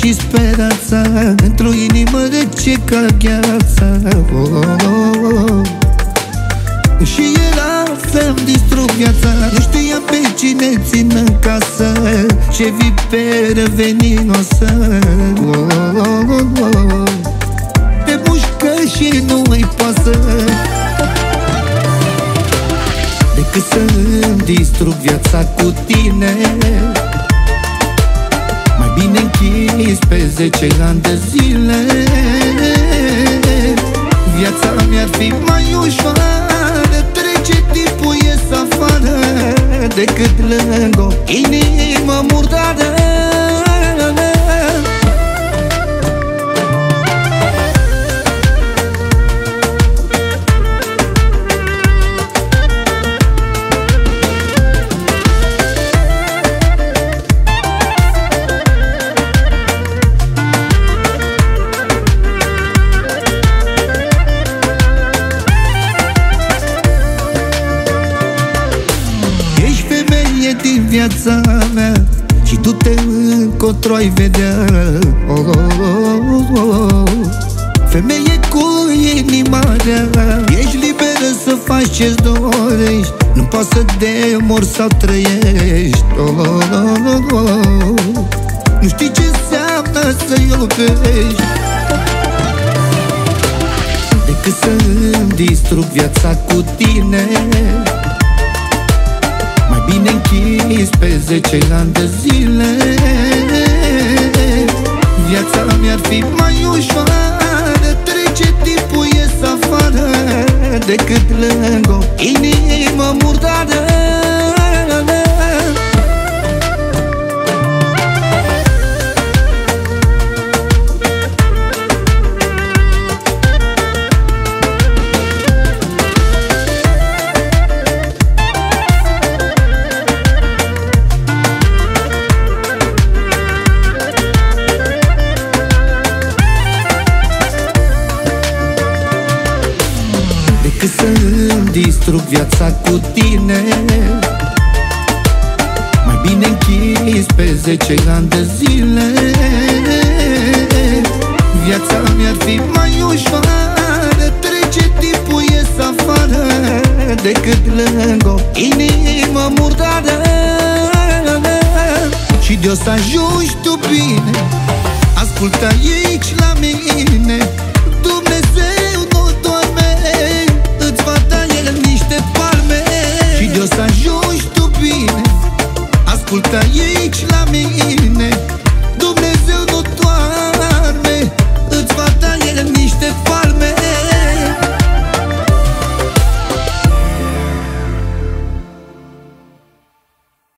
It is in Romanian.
și speranța într-o inimă rece ca gheața. Și era să-mi distrug viața, nu știam pe cine țin în casă, ce viperă veninoasă. Te mușcă și nu-i pasă, decât să-mi distrug viața cu tine. Mai bine închis pe 10 ani de zile. Viața mi-ar fi mai ușoară, trece timpul, ies afară, decât lângă o inimă murdară. Din viața mea și tu te încotro ai vedea. Femeie cu inima rea, ești liberă să faci ce-ți dorești, nu pasă de mor sau trăiești. Nu știi ce înseamnă să iubești, decât să-mi distrug viața cu tine. Mai bine închis pe 10 ani de zile. Viața mi-ar fi mai ușoară, trece timpul, ies afară, decât lângă o inimă murdară. Decât să-mi distrug viața cu tine. Mai bine închis pe 10 ani de zile. Viața mi-ar fi mai ușoară, trece timpul, ies afară, decât lângă o inimă murdară. Și de-o să ajungi tu bine, ascultă ei